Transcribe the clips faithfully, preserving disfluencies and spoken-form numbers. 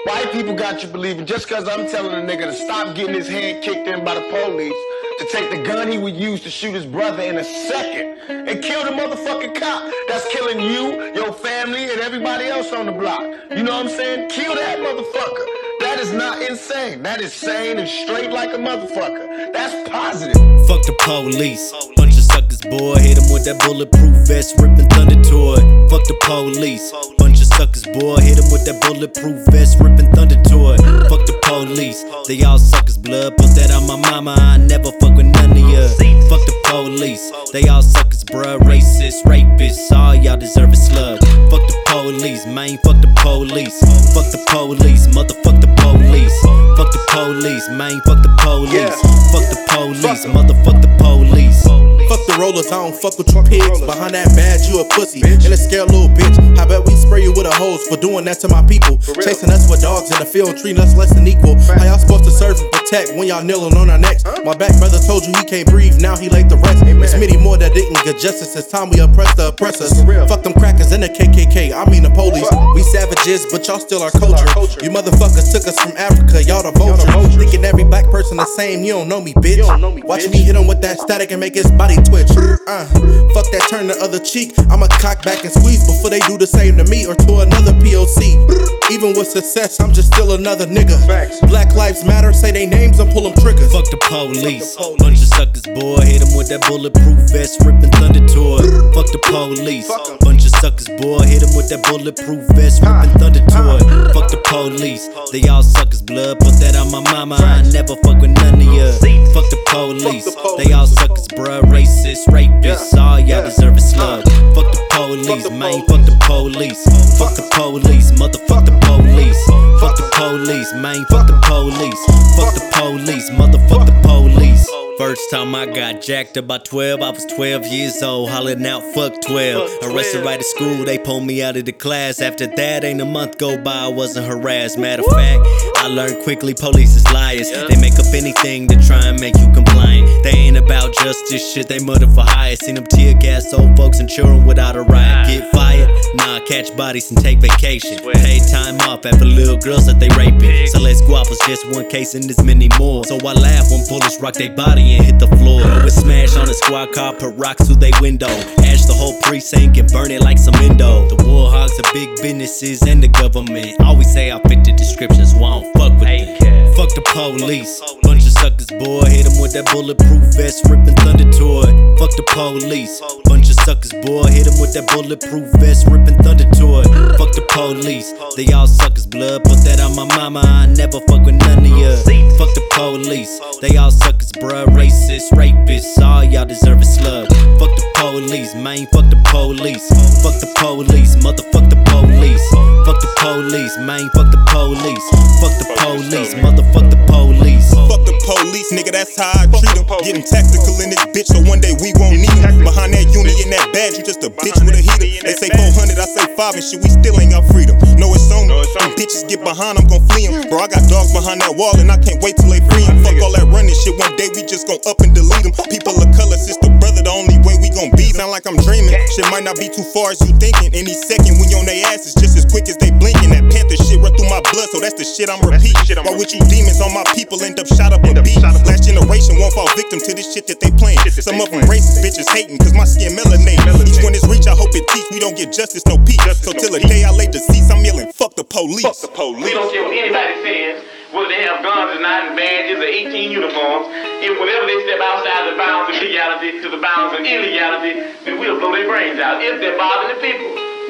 White people got you believing just because I'm telling a nigga to stop getting his hand kicked in by the police, to take the gun he would use to shoot his brother in a second and kill the motherfucking cop that's killing you, your family, and everybody else on the block. You know what I'm saying? Kill that motherfucker. That is not insane. That is sane and straight like a motherfucker. That's positive. Fuck the police. Bunch of suckers, boy. Hit them with that bulletproof vest, ripping thunder toy. Fuck the police. Bunch of suckers, boy. Hit them with that bulletproof vest, ripping thunder toy. Fuck the police. They all suckers, blood. Put that on my mama. I never fuck with none of ya. Fuck the police. They all suckers, bruh. Racist, rapists. All y'all deserve a slug. Fuck the police, man. Fuck the police. Fuck the police. Motherfuck the police. Fuck the police, man. Fuck the police. Fuck the police. Motherfuck the police. Fuck the rollers, I don't fuck with you pigs. Behind that badge, you a pussy and a scared little bitch. How about we spray you with a hose for doing that to my people? Chasing us with dogs in the field, treating us less than equal. How y'all supposed to serve and protect when y'all kneeling on our necks? My back brother told you he can't breathe, now he laid the rest. It's many more that didn't get justice. It's time we oppress the oppressors. Fuck them crackers and the K K K, I mean the police. We savages, but y'all still our culture. You motherfuckers took us from Africa, y'all the vulture. Thinking every black person the same, you don't know me, bitch. Watch me hit him with that static and make his body twitch. Uh, fuck that, turn the other cheek. I'ma cock back and squeeze before they do the same to me or to another P O C. Even with success, I'm just still another nigga. Black lives matter, say they names and pull them triggers. Fuck the police. Bunch of suckers, boy. Hit them with that bulletproof vest, ripping thunder toy. Fuck the police. Bunch of suckers, boy. Hit them with that bulletproof vest, ripping thunder toy. Fuck the police. They all suckers, blood. Put that on my mama. I never fuck with none of ya. Fuck the police. They all suckers, bruh. Racist, rapists. All y'all deserve a slug. Fuck the police, man. Fuck the police. Fuck the police. Motherfuck the police. Fuck the police, man. Fuck the police. Fuck the police. Motherfuck the police. First time I got jacked about twelve, I was twelve years old, hollering out fuck twelve. Arrested right at school, they pulled me out of the class. After that, ain't a month go by, I wasn't harassed. Matter of fact, I learned quickly police is liars. They make up anything to try and make you compliant. They ain't about justice shit, they murder for hire. Seen them tear gas old folks and children without a riot. Get fired? Nah, catch bodies and take vacation. Paid time off after little girls that they raping. So let's go off was just one case and there's many more. So I laugh when bullets rock they body and hit the floor. We smash on a squad car, put rocks through they window. Ash the whole precinct and burn it like some endo. The war hogs are big businesses and the government. Always say I fit the descriptions, so I don't fuck with them. Fuck the police. Bunch of suckers, boy. Hit them with that bulletproof vest, ripping thunder toy. Fuck the police. Bunch of suckers, boy. Hit them with that bulletproof vest, ripping thunder toy. Fuck the police. They all suckers, blood. Put that on my mama. I never fuck with none of ya. Fuck the police. They all suckers, bruh. Racist, rapists. All y'all deserve a slug. Fuck the police, man. Fuck the police. Fuck the police. Motherfuck the police. Fuck the police, man. Fuck the police. Fuck the police. Motherfuck the police. Fuck the police, nigga, that's how I treat them. Getting tactical in this bitch, so one day we won't need them. Behind that unit in that badge, you just a bitch with a heater. They say four hundred, I say five and shit, we still ain't got freedom. No, it's on me. Them bitches get behind, I'm gon' flee them. Bro, I got dogs behind that wall and I can't wait till they free them. Fuck all that running shit, one day we just gon' up and delete them. People of color, sister, brother, the only way we gon' be. Sound like I'm dreaming. Shit might not be too far as you thinking. Any second when you on they asses, just as quick as they blinking. That Panther shit run through my blood, so that's the shit I'm repeating. Why with you demons on my people end up shot up a beat? Last generation won't fall victim to this shit that they playing. Some of them racist bitches hating, cause my skin melanated. Each one is reach, I hope it teach. We don't get justice, no peace. So till the day I lay deceased, I'm yelling, fuck the police. Fuck the police. We don't care what anybody says, whether they have guns or not, and badges or eighteen uniforms. If whenever they step outside the bounds of legality to the bounds of illegality, then we'll blow their brains out if they're bothering the people.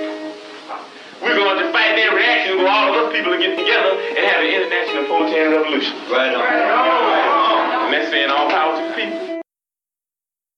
We're going to fight their reaction where all of us people are getting together and have an international proletarian revolution. Right on. Right on. And that's saying all power to the people.